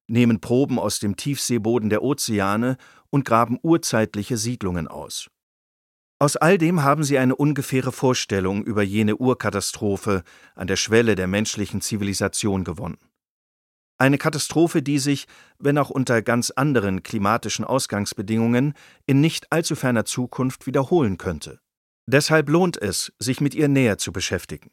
nehmen Proben aus dem Tiefseeboden der Ozeane und graben urzeitliche Siedlungen aus. Aus all dem haben sie eine ungefähre Vorstellung über jene Urkatastrophe an der Schwelle der menschlichen Zivilisation gewonnen. Eine Katastrophe, die sich, wenn auch unter ganz anderen klimatischen Ausgangsbedingungen, in nicht allzu ferner Zukunft wiederholen könnte. Deshalb lohnt es, sich mit ihr näher zu beschäftigen.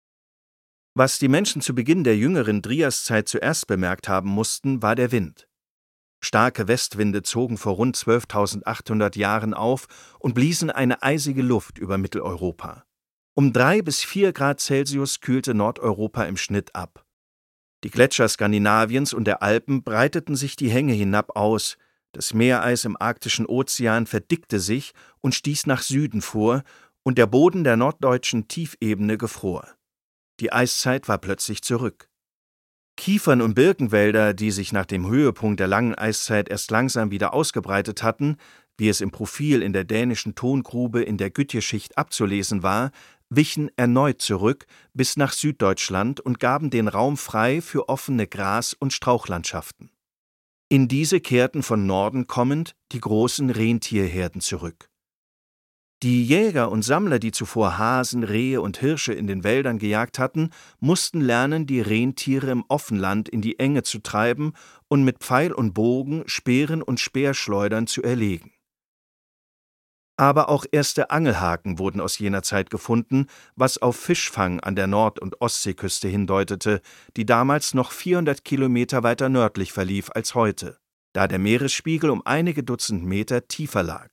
Was die Menschen zu Beginn der jüngeren Triaszeit zuerst bemerkt haben mussten, war der Wind. Starke Westwinde zogen vor rund 12.800 Jahren auf und bliesen eine eisige Luft über Mitteleuropa. Um 3 bis 4 Grad Celsius kühlte Nordeuropa im Schnitt ab. Die Gletscher Skandinaviens und der Alpen breiteten sich die Hänge hinab aus, das Meereis im arktischen Ozean verdickte sich und stieß nach Süden vor, und der Boden der norddeutschen Tiefebene gefror. Die Eiszeit war plötzlich zurück. Kiefern- und Birkenwälder, die sich nach dem Höhepunkt der langen Eiszeit erst langsam wieder ausgebreitet hatten, wie es im Profil in der dänischen Tongrube in der Gütjeschicht abzulesen war, wichen erneut zurück bis nach Süddeutschland und gaben den Raum frei für offene Gras- und Strauchlandschaften. In diese kehrten von Norden kommend die großen Rentierherden zurück. Die Jäger und Sammler, die zuvor Hasen, Rehe und Hirsche in den Wäldern gejagt hatten, mussten lernen, die Rentiere im Offenland in die Enge zu treiben und mit Pfeil und Bogen, Speeren und Speerschleudern zu erlegen. Aber auch erste Angelhaken wurden aus jener Zeit gefunden, was auf Fischfang an der Nord- und Ostseeküste hindeutete, die damals noch 400 Kilometer weiter nördlich verlief als heute, da der Meeresspiegel um einige Dutzend Meter tiefer lag.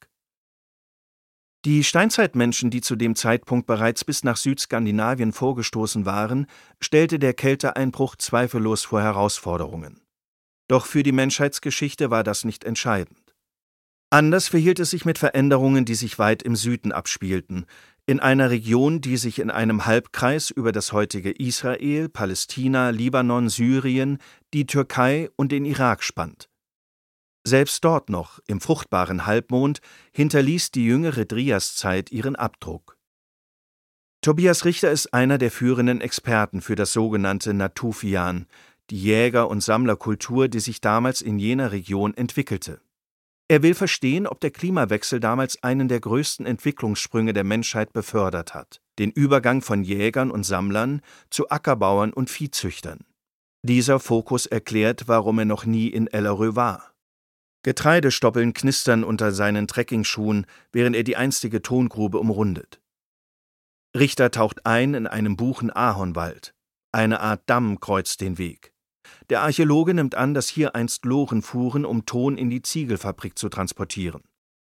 Die Steinzeitmenschen, die zu dem Zeitpunkt bereits bis nach Südskandinavien vorgestoßen waren, stellte der Kälteeinbruch zweifellos vor Herausforderungen. Doch für die Menschheitsgeschichte war das nicht entscheidend. Anders verhielt es sich mit Veränderungen, die sich weit im Süden abspielten, in einer Region, die sich in einem Halbkreis über das heutige Israel, Palästina, Libanon, Syrien, die Türkei und den Irak spannt. Selbst dort noch, im fruchtbaren Halbmond, hinterließ die jüngere Triaszeit ihren Abdruck. Tobias Richter ist einer der führenden Experten für das sogenannte Natufian, die Jäger- und Sammlerkultur, die sich damals in jener Region entwickelte. Er will verstehen, ob der Klimawechsel damals einen der größten Entwicklungssprünge der Menschheit befördert hat, den Übergang von Jägern und Sammlern zu Ackerbauern und Viehzüchtern. Dieser Fokus erklärt, warum er noch nie in Ellerö war. Getreidestoppeln knistern unter seinen Trekkingschuhen, während er die einstige Tongrube umrundet. Richter taucht ein in einem Buchen-Ahornwald. Eine Art Damm kreuzt den Weg. Der Archäologe nimmt an, dass hier einst Loren fuhren, um Ton in die Ziegelfabrik zu transportieren.